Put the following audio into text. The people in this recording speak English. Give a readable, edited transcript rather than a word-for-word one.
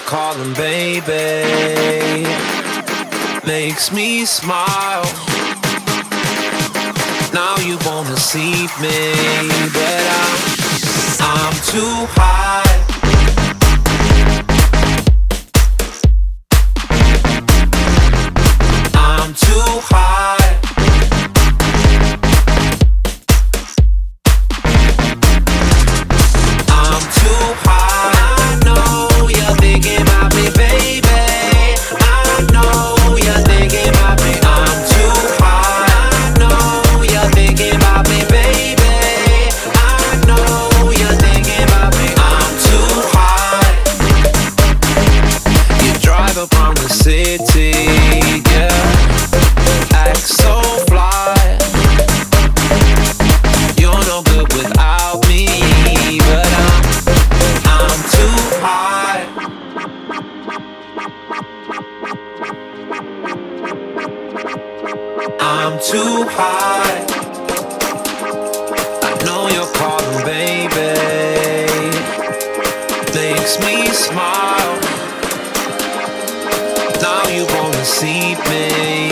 calling, baby, makes me smile. Now you wanna see me, but I'm too high. I'm too high. I'm too high. I know you're thinking about me, baby. I know you're thinking about me. I'm too high. I know you're thinking about me, baby. I know you're thinking about me. I'm too high. You drive up on the city, yeah, act so fly. You're no good without me, but I'm too high. I'm too high. I know you're calling, baby, makes me smile. Now you wanna see me,